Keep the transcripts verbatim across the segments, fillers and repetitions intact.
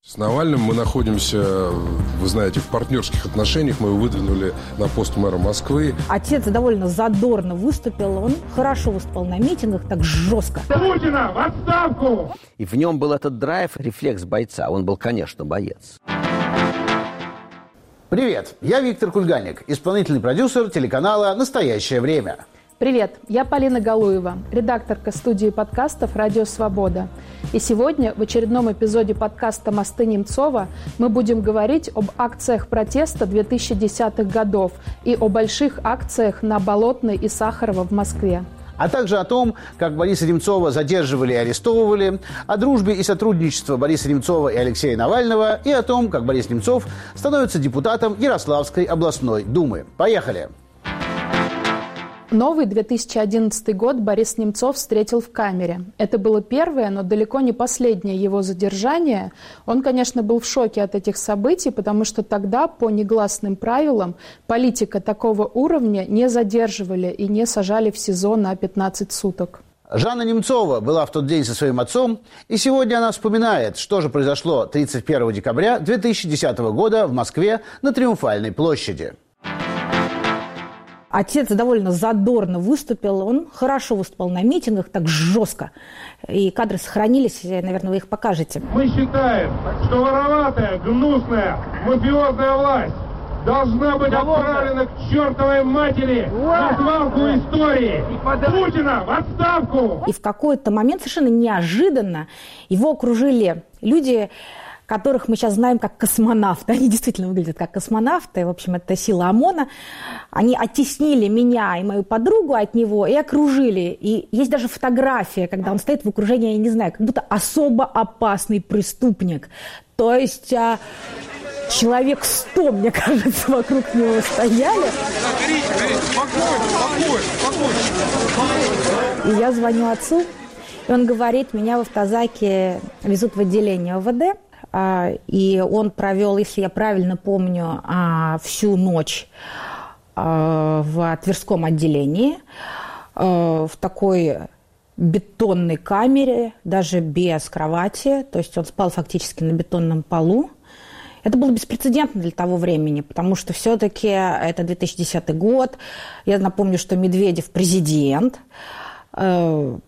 С Навальным мы находимся, вы знаете, в партнерских отношениях. Мы его выдвинули на пост мэра Москвы. Отец довольно задорно выступил. Он хорошо выступал на митингах, так жестко. Путина в отставку! И в нем был этот драйв, рефлекс бойца. Он был, конечно, боец. Привет, я Виктор Кульганик, исполнительный продюсер телеканала «Настоящее время». Привет, я Полина Галуева, редакторка студии подкастов «Радио Свобода». И сегодня в очередном эпизоде подкаста «Мосты Немцова» мы будем говорить об акциях протеста две тысячи десятых годов и о больших акциях на Болотной и Сахарова в Москве. А также о том, как Бориса Немцова задерживали и арестовывали, о дружбе и сотрудничестве Бориса Немцова и Алексея Навального и о том, как Борис Немцов становится депутатом Ярославской областной думы. Поехали! Новый две тысячи одиннадцатый год Борис Немцов встретил в камере. Это было первое, но далеко не последнее его задержание. Он, конечно, был в шоке от этих событий, потому что тогда, по негласным правилам, политика такого уровня не задерживали и не сажали в СИЗО на пятнадцать суток. Жанна Немцова была в тот день со своим отцом, и сегодня она вспоминает, что же произошло тридцать первого декабря две тысячи десятого года в Москве на Триумфальной площади. Отец довольно задорно выступил. Он хорошо выступал на митингах, так жестко. И кадры сохранились, наверное, вы их покажете. Мы считаем, что вороватая, гнусная, мафиозная власть должна быть отправлена к чертовой матери на свалку истории. Путина в отставку! И в какой-то момент совершенно неожиданно его окружили люди, которых мы сейчас знаем как космонавты. Они действительно выглядят как космонавты. В общем, это сила ОМОНа. Они оттеснили меня и мою подругу от него и окружили. И есть даже фотография, когда он стоит в окружении, я не знаю, как будто особо опасный преступник. То есть а, человек сто, мне кажется, вокруг него стояли. И я звоню отцу, и он говорит, меня в автозаке везут в отделение ОВД. И он провел, если я правильно помню, всю ночь в Тверском отделении, в такой бетонной камере, даже без кровати. То есть он спал фактически на бетонном полу. Это было беспрецедентно для того времени, потому что все-таки это две тысячи десятый год. Я напомню, что Медведев президент. Мой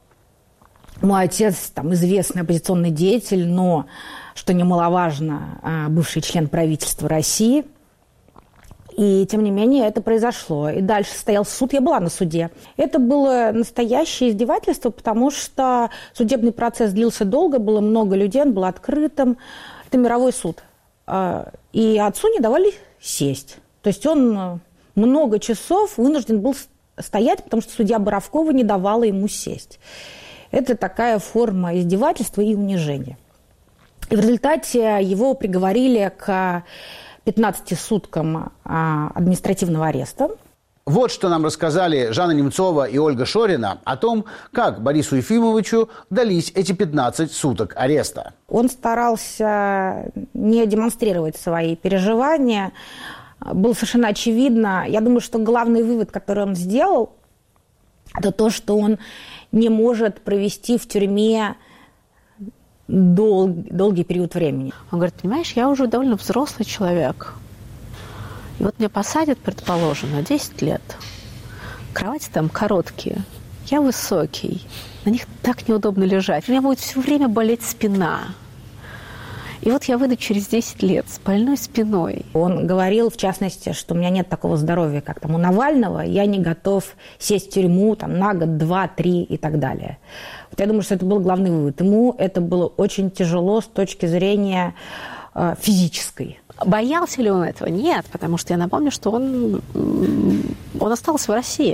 отец там известный оппозиционный деятель, но, что немаловажно, бывший член правительства России. И, тем не менее, это произошло. И дальше состоялся суд, я была на суде. Это было настоящее издевательство, потому что судебный процесс длился долго, было много людей, он был открытым. Это мировой суд. И отцу не давали сесть. То есть он много часов вынужден был стоять, потому что судья Боровкова не давала ему сесть. Это такая форма издевательства и унижения. И в результате его приговорили к пятнадцати суткам административного ареста. Вот что нам рассказали Жанна Немцова и Ольга Шорина о том, как Борису Ефимовичу дались эти пятнадцать суток ареста. Он старался не демонстрировать свои переживания. Было совершенно очевидно. Я думаю, что главный вывод, который он сделал, это то, что он не может провести в тюрьме дол- долгий период времени. Он говорит, понимаешь, я уже довольно взрослый человек. И вот меня посадят, предположим, на десять лет. Кровати там короткие, я высокий, на них так неудобно лежать. У меня будет все время болеть спина. И вот я выйду через десять лет с больной спиной. Он говорил, в частности, что у меня нет такого здоровья, как там у Навального, я не готов сесть в тюрьму там, на год, два, три и так далее. Вот я думаю, что это был главный вывод. Ему это было очень тяжело с точки зрения э, физической. Боялся ли он этого? Нет, потому что я напомню, что он, он остался в России.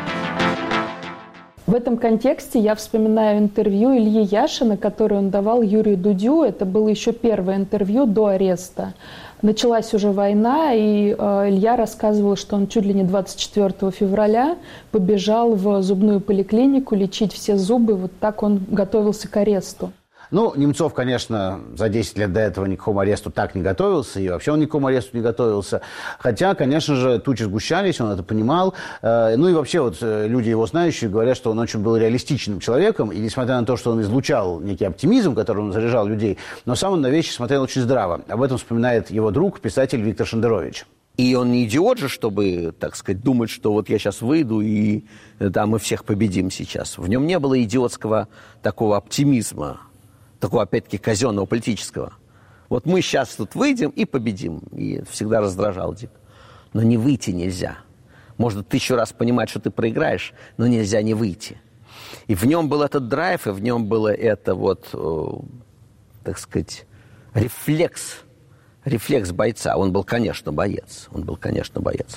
В этом контексте я вспоминаю интервью Ильи Яшина, которое он давал Юрию Дудю. Это было еще первое интервью до ареста. Началась уже война, и э, Илья рассказывал, что он чуть ли не двадцать четвёртого февраля побежал в зубную поликлинику лечить все зубы. Вот так он готовился к аресту. Ну, Немцов, конечно, за десять лет до этого ни к какому аресту так не готовился, и вообще он ни к какому аресту не готовился. Хотя, конечно же, тучи сгущались, он это понимал. Ну и вообще вот люди его знающие говорят, что он очень был реалистичным человеком, и несмотря на то, что он излучал некий оптимизм, которым он заряжал людей, но сам он на вещи смотрел очень здраво. Об этом вспоминает его друг, писатель Виктор Шендерович. И он не идиот же, чтобы, так сказать, думать, что вот я сейчас выйду и да, мы всех победим сейчас. В нем не было идиотского такого оптимизма, такого, опять-таки, казенного, политического. Вот мы сейчас тут выйдем и победим. И всегда раздражал дико. Но не выйти нельзя. Можно тысячу раз понимать, что ты проиграешь, но нельзя не выйти. И в нем был этот драйв, и в нем было это вот, э, так сказать, рефлекс. Рефлекс бойца. Он был, конечно, боец. Он был, конечно, боец.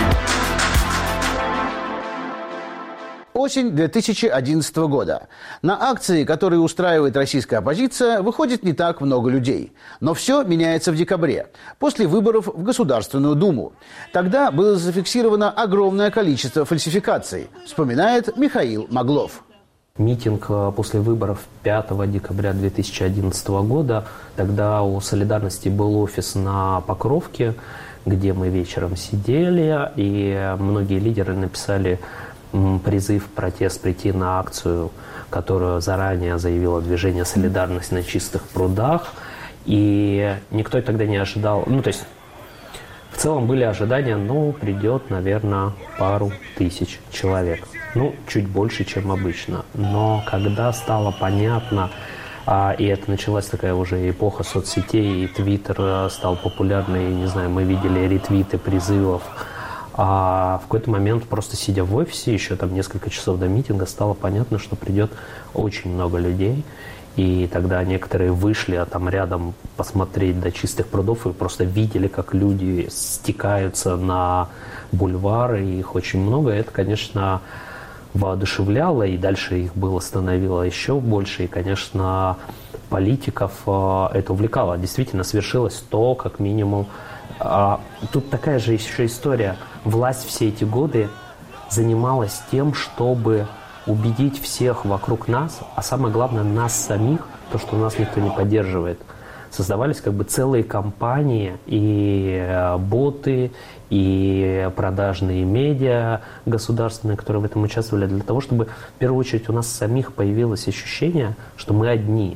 Осень две тысячи одиннадцатого года. На акции, которые устраивает российская оппозиция, выходит не так много людей. Но все меняется в декабре, после выборов в Государственную Думу. Тогда было зафиксировано огромное количество фальсификаций, вспоминает Михаил Маглов. Митинг после выборов пятого декабря две тысячи одиннадцатого года. Тогда у «Солидарности» был офис на Покровке, где мы вечером сидели, и многие лидеры написали призыв, протест прийти на акцию, которую заранее заявило движение «Солидарность» на Чистых прудах. И никто тогда не ожидал, ну то есть в целом были ожидания, ну придет, наверное, пару тысяч человек. Ну, чуть больше, чем обычно. Но когда стало понятно, а, и это началась такая уже эпоха соцсетей, и Твиттер стал популярный, не знаю, мы видели ретвиты призывов, а в какой-то момент, просто сидя в офисе, еще там несколько часов до митинга, стало понятно, что придет очень много людей. И тогда некоторые вышли, а там рядом посмотреть до Чистых прудов, и просто видели, как люди стекаются на бульвары, и их очень много. Это, конечно, воодушевляло, и дальше их было становилось еще больше, и, конечно, политиков это увлекало. Действительно, свершилось то, как минимум. Тут такая же еще история. Власть все эти годы занималась тем, чтобы убедить всех вокруг нас, а самое главное, нас самих, то, что нас никто не поддерживает. Создавались как бы целые компании, и боты, и продажные медиа государственные, которые в этом участвовали, для того, чтобы в первую очередь у нас самих появилось ощущение, что мы одни.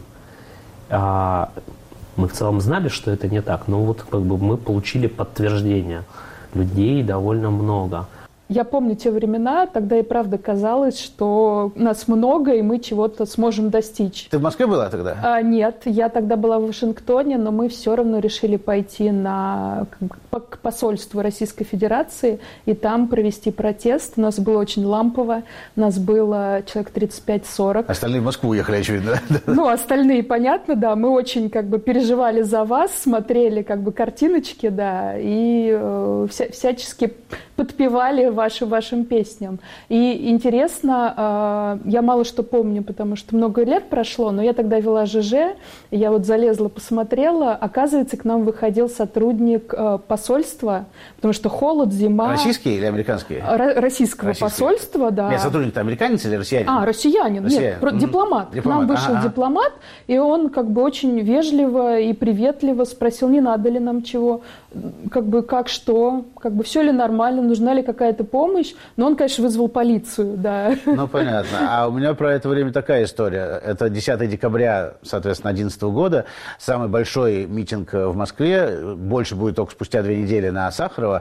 А мы в целом знали, что это не так, но вот как бы мы получили подтверждение. Людей довольно много. Я помню те времена, тогда и правда казалось, что нас много, и мы чего-то сможем достичь. Ты в Москве была тогда? А, нет, я тогда была в Вашингтоне, но мы все равно решили пойти на, к посольству Российской Федерации и там провести протест. У нас было очень лампово, у нас было человек тридцать пять сорок. Остальные в Москву уехали, очевидно. Ну, остальные, понятно, да. Мы очень как бы переживали за вас, смотрели как бы картиночки, да, и э, вся, всячески подпевали ваши, вашим песням. И интересно, э, я мало что помню, потому что много лет прошло, но я тогда вела ЖЖ, я вот залезла, посмотрела, оказывается, к нам выходил сотрудник э, посольства, потому что холод, зима. Российский или американский? Р- российского Российский. Посольства, да. Нет, сотрудник-то американец или россиянин? А, россиянин, россиянин. нет, mm-hmm. дипломат. дипломат. К нам вышел ага. дипломат, и он как бы очень вежливо и приветливо спросил, не надо ли нам чего, как бы как что, как бы все ли нормально, нужна ли какая-то помощь. Но он, конечно, вызвал полицию, да. Ну, понятно. А у меня про это время такая история. Это десятого декабря, соответственно, две тысячи одиннадцатого года. Самый большой митинг в Москве. Больше будет только спустя две недели на Сахарова.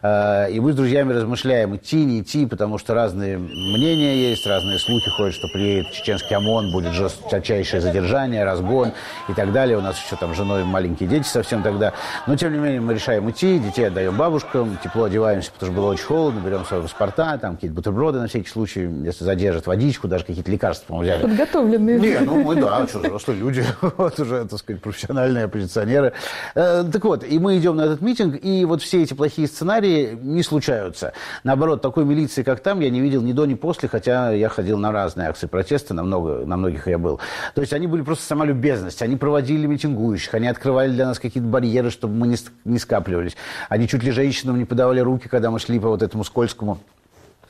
И мы с друзьями размышляем, идти, не идти, потому что разные мнения есть, разные слухи ходят, что приедет чеченский ОМОН, будет жесточайшее задержание, разгон и так далее. У нас еще там с женой маленькие дети совсем тогда. Но, тем не менее, мы решаем идти, детей отдаем бабушкам, тепло одеваемся, потому что было очень холодно, берем свои паспорта, там какие-то бутерброды на всякий случай, если задержат, водичку, даже какие-то лекарства, по-моему, взяли. Подготовленные. Не, ну мы, да, что, взрослые люди, вот уже, так сказать, профессиональные оппозиционеры. Э, так вот, и мы идем на этот митинг, и вот все эти плохие сценарии не случаются. Наоборот, такой милиции, как там, я не видел ни до, ни после, хотя я ходил на разные акции протеста, на, много, на многих я был. То есть они были просто сама любезность, они проводили митингующих, они открывали для нас какие-то барьеры, чтобы мы не, не скапливались. Они чуть ли женщинам не подавали руки, когда мы шли по вот этому скользкому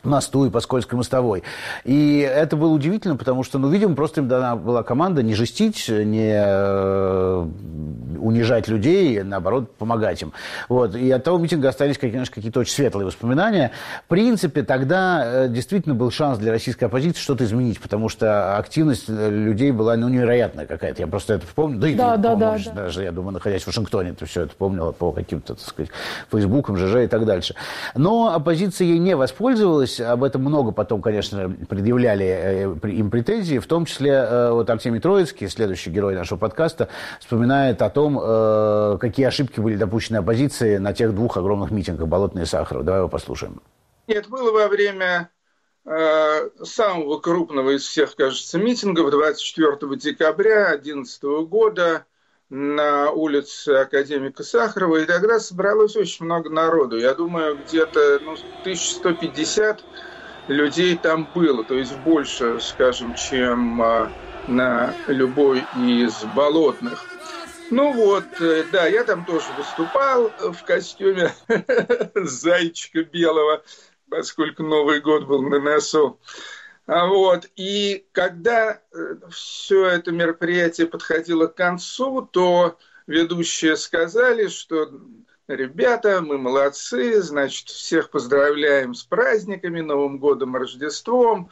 мосту и по скользкой мостовой. И это было удивительно, потому что, ну, видимо, просто им дана была команда не жестить, не э, унижать людей, наоборот, помогать им. Вот. И от того митинга остались, конечно, какие-то очень светлые воспоминания. В принципе, тогда э, действительно был шанс для российской оппозиции что-то изменить, потому что активность людей была, ну, невероятная какая-то. Я просто это помню. Да и да, ты да, помнишь, да, даже, я думаю, находясь в Вашингтоне, ты все это помнила по каким-то, так сказать, фейсбукам, ЖЖ и так дальше. Но оппозиция ей не воспользовалась. Об этом много потом, конечно, предъявляли им претензии. В том числе вот Артемий Троицкий, следующий герой нашего подкаста, вспоминает о том, какие ошибки были допущены оппозиции на тех двух огромных митингах Болотной и Сахарова. Давай его послушаем. Нет, было во время э, самого крупного из всех, кажется, митингов двадцать четвёртого декабря две тысячи одиннадцатого года на улице академика Сахарова, и тогда собралось очень много народу. Я думаю, где-то ну, тысяча сто пятьдесят людей там было, то есть больше, скажем, чем на любой из болотных. Ну вот, да, я там тоже выступал в костюме зайчика белого, поскольку Новый год был на носу. Вот. И когда все это мероприятие подходило к концу, то ведущие сказали, что ребята, мы молодцы, значит, всех поздравляем с праздниками, Новым годом, Рождеством.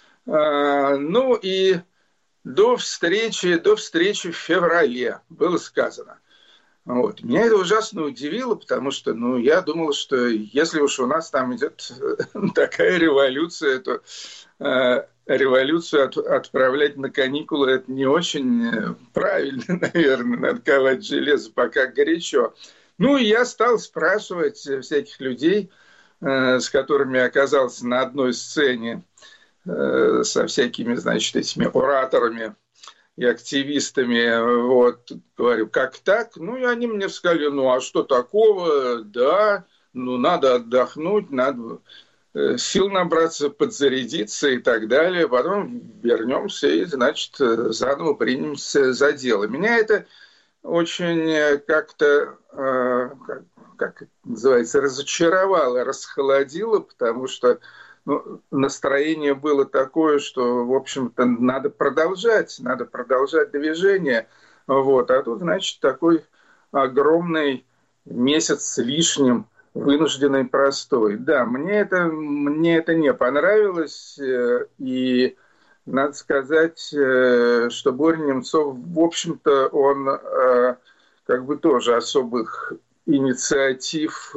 Ну и до встречи, до встречи в феврале было сказано. Вот. Меня это ужасно удивило, потому что ну, я думал, что если уж у нас там идет такая революция, то э, революцию от, отправлять на каникулы это не очень правильно, наверное, надо ковать железо, пока горячо. Ну и я стал спрашивать всяких людей, э, с которыми оказался на одной сцене, э, со всякими, значит, этими ораторами и активистами, вот, говорю, как так? Ну, и они мне сказали, ну, а что такого? Да, ну, надо отдохнуть, надо сил набраться, подзарядиться и так далее. Потом вернемся и, значит, заново примемся за дело. Меня это очень как-то, как, как это называется, разочаровало, расхолодило, потому что ну, настроение было такое, что, в общем-то, надо продолжать, надо продолжать движение. Вот. А тут, значит, такой огромный месяц с лишним вынужденный простой. Да, мне это, мне это не понравилось. И надо сказать, что Боря Немцов, в общем-то, он как бы тоже особых инициатив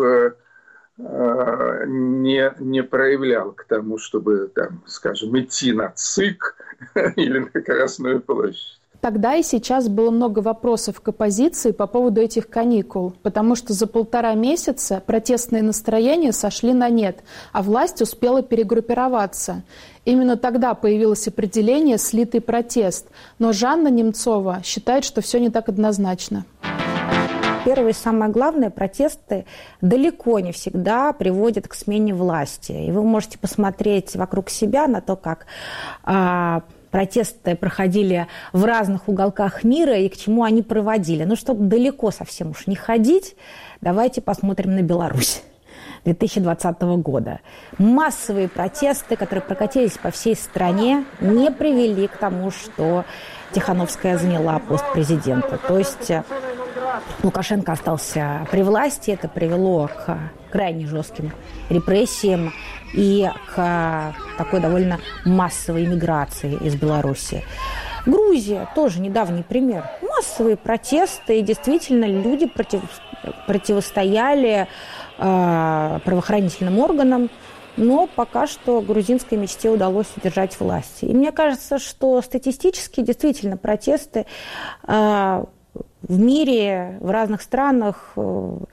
Не, не проявлял к тому, чтобы, там, скажем, идти на ЦИК или на Красную площадь. Тогда и сейчас было много вопросов к оппозиции по поводу этих каникул, потому что за полтора месяца протестные настроения сошли на нет, а власть успела перегруппироваться. Именно тогда появилось определение «слитый протест», но Жанна Немцова считает, что все не так однозначно. Первое и самое главное, протесты далеко не всегда приводят к смене власти. И вы можете посмотреть вокруг себя на то, как а, протесты проходили в разных уголках мира и к чему они проводили. Но чтобы далеко совсем уж не ходить, давайте посмотрим на Беларусь две тысячи двадцатого года. Массовые протесты, которые прокатились по всей стране, не привели к тому, что Тихановская заняла пост президента. То есть Лукашенко остался при власти, это привело к крайне жестким репрессиям и к такой довольно массовой иммиграции из Беларуси. Грузия тоже недавний пример. Массовые протесты, и действительно люди против, противостояли э, правоохранительным органам, но пока что грузинской мечте удалось удержать власть. И мне кажется, что статистически действительно протесты э, в мире, в разных странах э,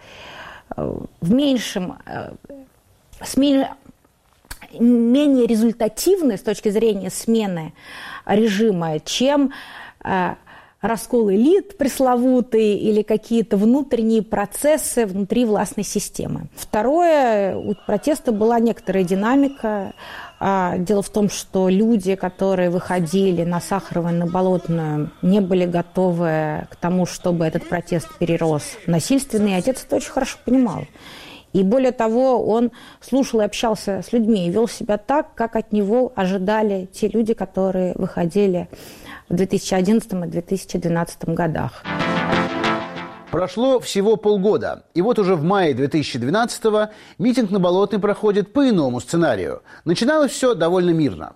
в меньшем, э, с менее, менее результативны с точки зрения смены режима, чем э, раскол элит пресловутый или какие-то внутренние процессы внутри властной системы. Второе, у протеста была некоторая динамика. Дело в том, что люди, которые выходили на Сахарова и на Болотную, не были готовы к тому, чтобы этот протест перерос в насильственный. Отец это очень хорошо понимал. И более того, он слушал и общался с людьми и вел себя так, как от него ожидали те люди, которые выходили в две тысячи одиннадцатом и две тысячи двенадцатом годах. Прошло всего полгода, и вот уже в мае две тысячи двенадцатого митинг на Болотной проходит по иному сценарию. Начиналось все довольно мирно.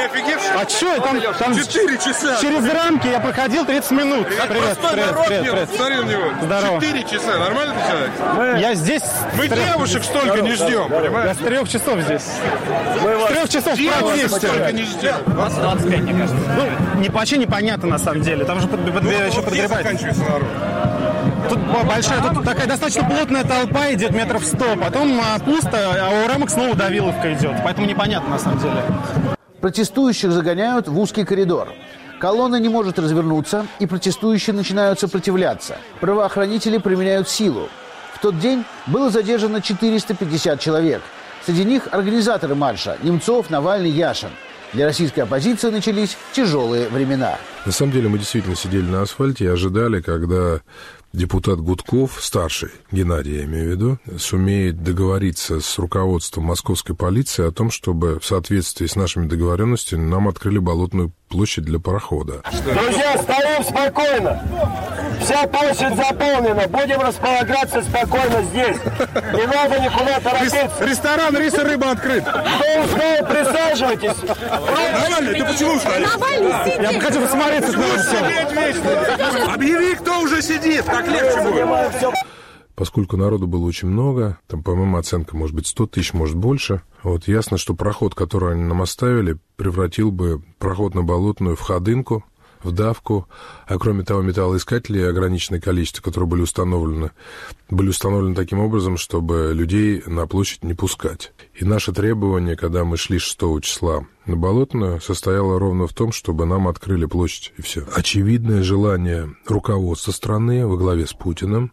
А что, там, там четыре часа. Через рамки я проходил тридцать минут. Привет, привет, привет, привет. Смотри на него. Здорово. четыре часа. Нормально ты человек? Мы... Я здесь... Мы трех... девушек столько здорово, не ждем, здорово. Понимаешь? Я с трех часов здесь. Мы с трех часов девушек столько не ждем. двадцать двадцать пять, мне кажется. Ну, не, вообще непонятно на самом деле. Там же под, под, ну, еще вот подгребать. Заканчивается народ. Тут большая, тут такая достаточно плотная толпа идет метров сто. Потом а, пусто, а у рамок снова давиловка идет. Поэтому непонятно на самом деле. Протестующих загоняют в узкий коридор. Колонна не может развернуться, и протестующие начинают сопротивляться. Правоохранители применяют силу. В тот день было задержано четыреста пятьдесят человек. Среди них организаторы марша – Немцов, Навальный, Яшин. Для российской оппозиции начались тяжелые времена. На самом деле мы действительно сидели на асфальте и ожидали, когда депутат Гудков, старший, Геннадий я имею в виду, сумеет договориться с руководством московской полиции о том, чтобы в соответствии с нашими договоренностями нам открыли Болотную площадь для парохода. Друзья, стоим спокойно. Вся площадь заполнена. Будем располагаться спокойно здесь. Не надо никуда торопиться. Ресторан «Рис и рыба» открыт. Кто устал, присаживайтесь. Навальный, ты почему стоишь? Навальный сидит. Я бы хотел посмотреться на все. Объяви, кто уже сидит. Так легче будет. Поскольку народу было очень много, там, по моему оценка, может быть, сто тысяч, может, больше, вот ясно, что проход, который они нам оставили, превратил бы проход на Болотную в ходынку, в давку, а кроме того, металлоискатели, ограниченное количество, которые были установлены, были установлены таким образом, чтобы людей на площадь не пускать. И наше требование, когда мы шли шестого числа на Болотную, состояло ровно в том, чтобы нам открыли площадь, и все. Очевидное желание руководства страны во главе с Путиным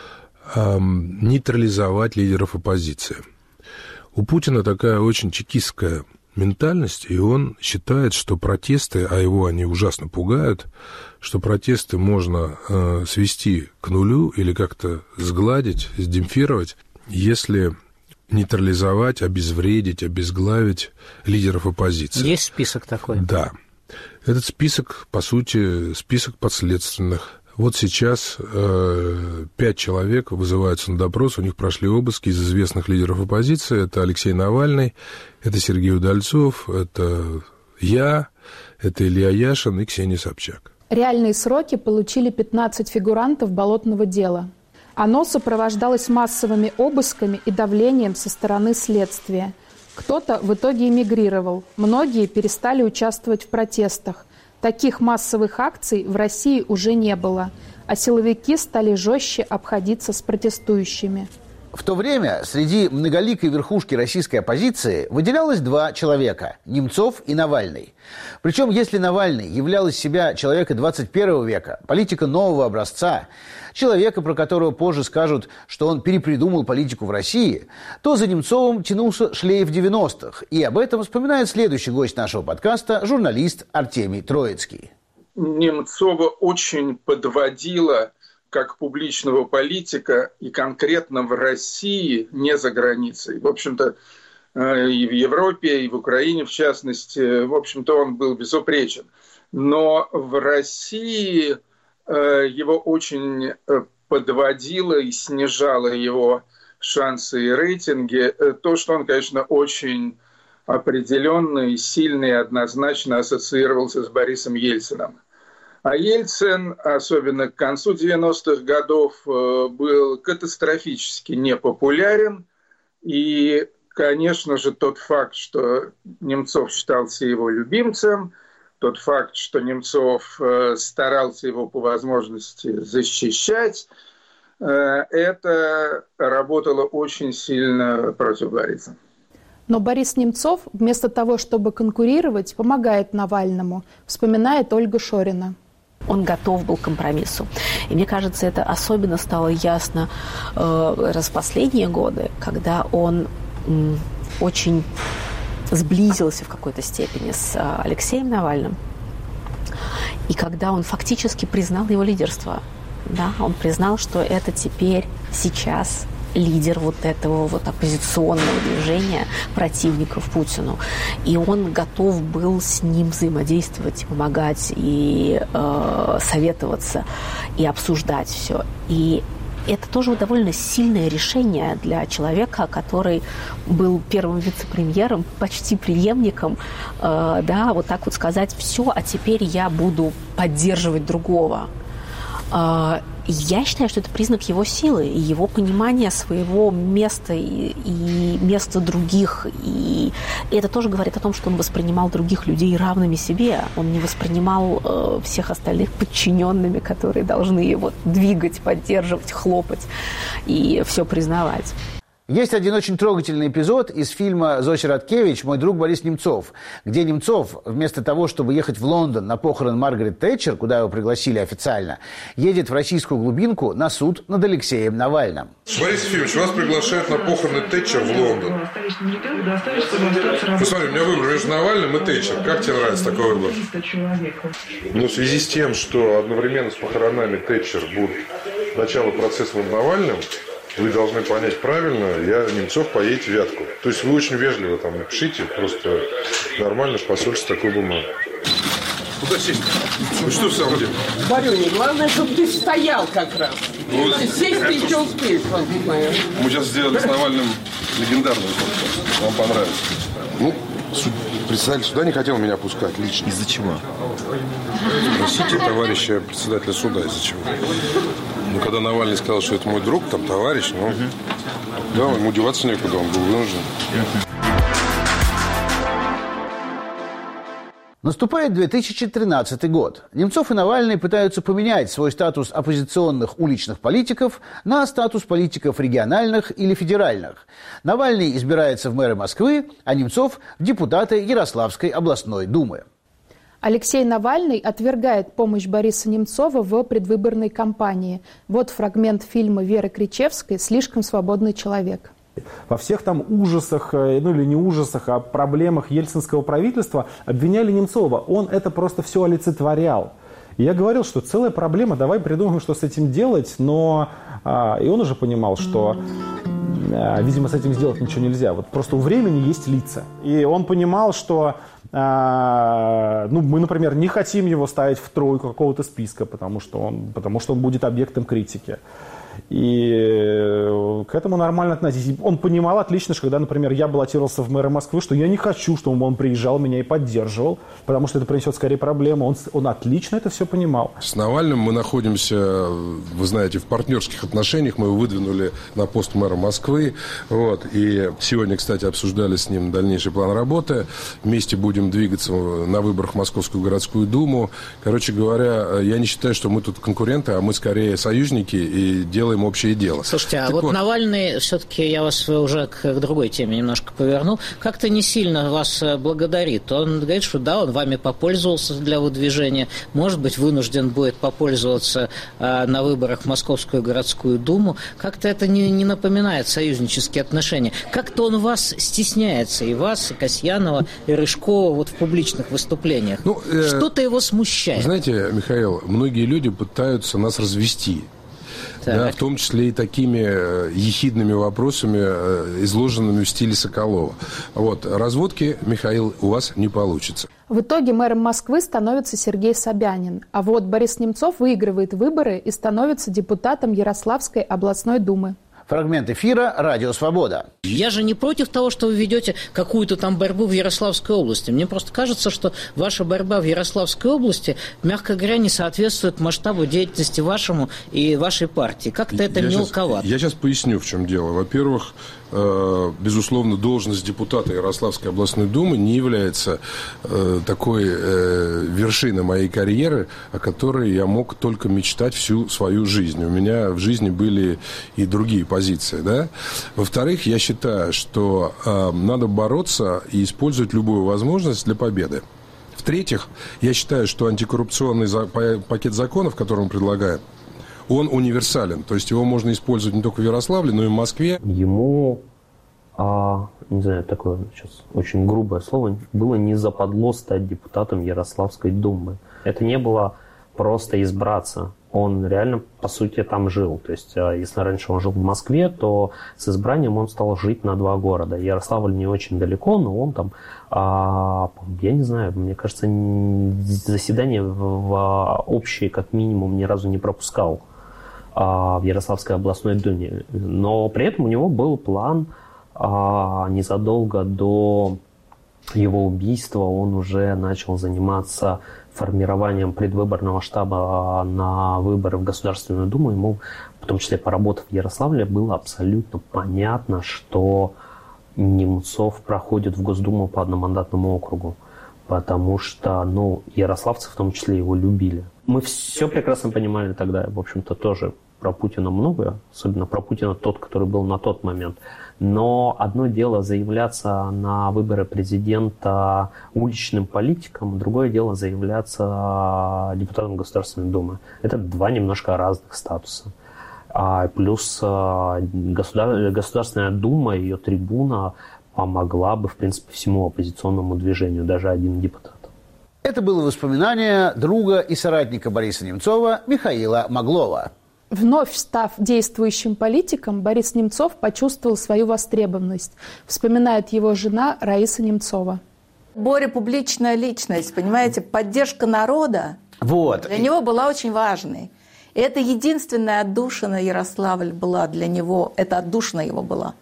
эм, нейтрализовать лидеров оппозиции. У Путина такая очень чекистская ментальность, и он считает, что протесты, а его они ужасно пугают, что протесты можно э, свести к нулю или как-то сгладить, сдемпфировать, если нейтрализовать, обезвредить, обезглавить лидеров оппозиции. Есть список такой? Да. Этот список, по сути, список подследственных. Вот сейчас э, пять человек вызываются на допрос, у них прошли обыски из известных лидеров оппозиции. Это Алексей Навальный, это Сергей Удальцов, это я, это Илья Яшин и Ксения Собчак. Реальные сроки получили пятнадцать фигурантов болотного дела. Оно сопровождалось массовыми обысками и давлением со стороны следствия. Кто-то в итоге эмигрировал, многие перестали участвовать в протестах. Таких массовых акций в России уже не было, а силовики стали жестче обходиться с протестующими. В то время среди многоликой верхушки российской оппозиции выделялось два человека – Немцов и Навальный. Причем, если Навальный являл из себя человека двадцать первого века, политика нового образца, человека, про которого позже скажут, что он перепридумал политику в России, то за Немцовым тянулся шлейф девяностых. И об этом вспоминает следующий гость нашего подкаста – журналист Артемий Троицкий. Немцова очень подводила как публичного политика и конкретно в России, не за границей. В общем-то, и в Европе, и в Украине, в частности, в общем-то, он был безупречен. Но в России его очень подводило и снижало его шансы и рейтинги то, что он, конечно, очень определенно и сильно и однозначно ассоциировался с Борисом Ельциным. А Ельцин, особенно к концу девяностых годов, был катастрофически непопулярен. И, конечно же, тот факт, что Немцов считался его любимцем, тот факт, что Немцов старался его по возможности защищать, это работало очень сильно против Бориса. Но Борис Немцов, вместо того, чтобы конкурировать, помогает Навальному, вспоминает Ольга Шорина. Он готов был к компромиссу. И мне кажется, это особенно стало ясно э, раз в последние годы, когда он м, очень сблизился в какой-то степени с э, Алексеем Навальным. И когда он фактически признал его лидерство. Да, он признал, что это теперь, сейчас лидер вот этого вот оппозиционного движения противников Путину. И он готов был с ним взаимодействовать, и помогать, и э, советоваться, и обсуждать все. И это тоже довольно сильное решение для человека, который был первым вице-премьером, почти преемником, э, да, вот так вот сказать: все, а теперь я буду поддерживать другого. Э, я считаю, что это признак его силы и его понимания своего места и, и места других. И это тоже говорит о том, что он воспринимал других людей равными себе. Он не воспринимал э, всех остальных подчиненными, которые должны его двигать, поддерживать, хлопать и все признавать. Есть один очень трогательный эпизод из фильма Зоси Радкевич «Мой друг Борис Немцов», где Немцов, вместо того, чтобы ехать в Лондон на похороны Маргарет Тэтчер, куда его пригласили официально, едет в российскую глубинку на суд над Алексеем Навальным. Борис Ефимович, вас приглашают на похороны Тэтчер в Лондон. Посмотри, у меня выбор между Навальным и Тэтчер. Как тебе нравится такой выбор? Ну, в связи с тем, что одновременно с похоронами Тэтчер будет начало процесса над Навальным, вы должны понять правильно, я Немцов поедет в Вятку. То есть вы очень вежливо там напишите, просто нормально в посольстве такой бумагу. Куда сесть? Ну что в самом деле? Борюня, главное, чтобы ты стоял как раз. Ну, сесть ты еще успеешь, вам знаю. Мы сейчас сделали с Навальным легендарную фотку. Вам понравится. Ну, председатель суда не хотел меня пускать лично. Из-за чего? Спросите товарища председателя суда, из-за чего. Ну, когда Навальный сказал, что это мой друг, там, товарищ, ну, да, ему деваться некуда, он был вынужден. Наступает две тысячи тринадцатый год. Немцов и Навальный пытаются поменять свой статус оппозиционных уличных политиков на статус политиков региональных или федеральных. Навальный избирается в мэры Москвы, а Немцов – в депутаты Ярославской областной думы. Алексей Навальный отвергает помощь Бориса Немцова в предвыборной кампании. Вот фрагмент фильма Веры Кричевской «Слишком свободный человек». Во всех там ужасах, ну или не ужасах, а проблемах ельцинского правительства обвиняли Немцова. Он это просто все олицетворял. И я говорил, что целая проблема, давай придумаем, что с этим делать, но а, и он уже понимал, что, а, видимо, с этим сделать ничего нельзя. Вот просто у времени есть лица. И он понимал, что а, ну, мы, например, не хотим его ставить в тройку какого-то списка, потому что он, потому что он будет объектом критики. И к этому нормально относиться. Он понимал отлично, что когда, например, я баллотировался в мэра Москвы, что я не хочу, чтобы он приезжал, меня и поддерживал, потому что это принесет скорее проблемы. Он, он отлично это все понимал. С Навальным мы находимся, вы знаете, в партнерских отношениях. Мы его выдвинули на пост мэра Москвы. Вот. И сегодня, кстати, обсуждали с ним дальнейший план работы. Вместе будем двигаться на выборах в Московскую городскую думу. Короче говоря, я не считаю, что мы тут конкуренты, а мы скорее союзники и делаем делаем общее дело. Слушайте, а так вот, вот Навальный, все-таки я вас уже к другой теме немножко поверну, как-то не сильно вас благодарит. Он говорит, что да, он вами попользовался для выдвижения, может быть, вынужден будет попользоваться а, на выборах в Московскую городскую думу. Как-то это не, не напоминает союзнические отношения. Как-то он вас стесняется, и вас, и Касьянова, и Рыжкова вот в публичных выступлениях. Ну, э, Что-то его смущает. Знаете, Михаил, многие люди пытаются нас развести. Да, в том числе и такими ехидными вопросами, изложенными в стиле Соколова. Вот, разводки, Михаил, у вас не получится. В итоге мэром Москвы становится Сергей Собянин. А вот Борис Немцов выигрывает выборы и становится депутатом Ярославской областной думы. Фрагмент эфира «Радио Свобода». Я же не против того, что вы ведете какую-то там борьбу в Ярославской области. Мне просто кажется, что ваша борьба в Ярославской области, мягко говоря, не соответствует масштабу деятельности вашему и вашей партии. Как-то это я мелковато. Сейчас, я сейчас поясню, в чем дело. Во-первых, э, безусловно, должность депутата Ярославской областной думы не является э, такой э, вершиной моей карьеры, о которой я мог только мечтать всю свою жизнь. У меня в жизни были и другие позиции. Да? Во-вторых, я считаю, что э, надо бороться и использовать любую возможность для победы. В-третьих, я считаю, что антикоррупционный за, пакет законов, который мы предлагаем, он универсален. То есть его можно использовать не только в Ярославле, но и в Москве. Ему, а, не знаю, такое сейчас очень грубое слово, было не западло стать депутатом Ярославской думы. Это не было просто избраться. Он реально, по сути, там жил. То есть, если раньше он жил в Москве, то с избранием он стал жить на два города. Ярославль не очень далеко, но он там, я не знаю, мне кажется, заседания в общие, как минимум, ни разу не пропускал в Ярославской областной думе. Но при этом у него был план незадолго до его убийства. Он уже начал заниматься формированием предвыборного штаба на выборы в Государственную Думу. Ему, в том числе поработав в Ярославле, было абсолютно понятно, что Немцов проходит в Госдуму по одномандатному округу. Потому что, ну, ярославцы в том числе его любили. Мы все прекрасно понимали тогда, в общем-то, тоже про Путина много, особенно про Путина тот, который был на тот момент. Но одно дело заявляться на выборы президента уличным политиком, другое дело заявляться депутатом Государственной Думы. Это два немножко разных статуса. А плюс государ... Государственная Дума, ее трибуна помогла бы, в принципе, всему оппозиционному движению, даже один депутат. Это было воспоминание друга и соратника Бориса Немцова Михаила Маглова. Вновь став действующим политиком, Борис Немцов почувствовал свою востребованность, вспоминает его жена Раиса Немцова. Боря публичная личность, понимаете, поддержка народа вот. Для него была очень важной. И это единственная отдушина Ярославль была для него, это отдушина его была.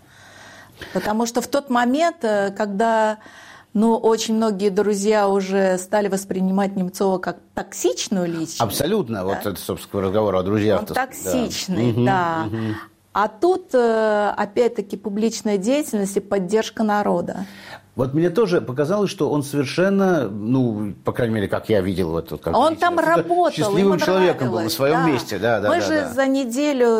Потому что в тот момент, когда ну, очень многие друзья уже стали воспринимать Немцова как токсичную личность. Абсолютно. Да? Вот это, собственно, разговор о друзьях. Он токсичный, да. да. Угу. А тут, опять-таки, публичная деятельность и поддержка народа. Вот мне тоже показалось, что он совершенно, ну, по крайней мере, как я видел, вот, как он видите, там работал, счастливым человеком был на своем да. месте. Да, да, Мы да, же да. за неделю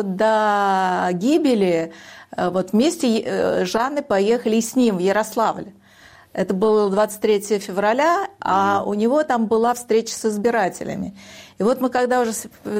до гибели вот вместе Жанны поехали и с ним в Ярославль. Это было двадцать третьего февраля, а mm-hmm. у него там была встреча с избирателями. И вот мы, когда уже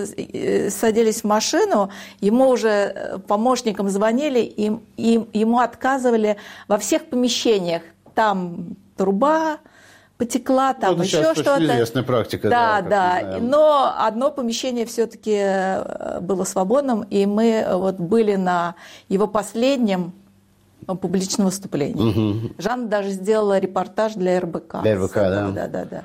садились в машину, ему уже помощникам звонили, им, им, ему отказывали во всех помещениях. Там труба потекла, там ну, еще что-то. Известная практика. Да, да. да. Но одно помещение все-таки было свободным, и мы вот были на его последнем публичном выступлении. Угу. Жанна даже сделала репортаж для эр бэ ка. Для эр бэ ка, да. Да, да, да.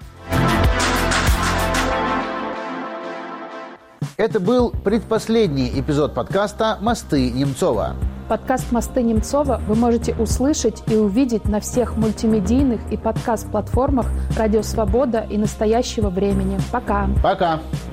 Это был предпоследний эпизод подкаста «Мосты Немцова». Подкаст «Мосты Немцова» вы можете услышать и увидеть на всех мультимедийных и подкаст-платформах «Радио Свобода» и «Настоящего времени». Пока! Пока!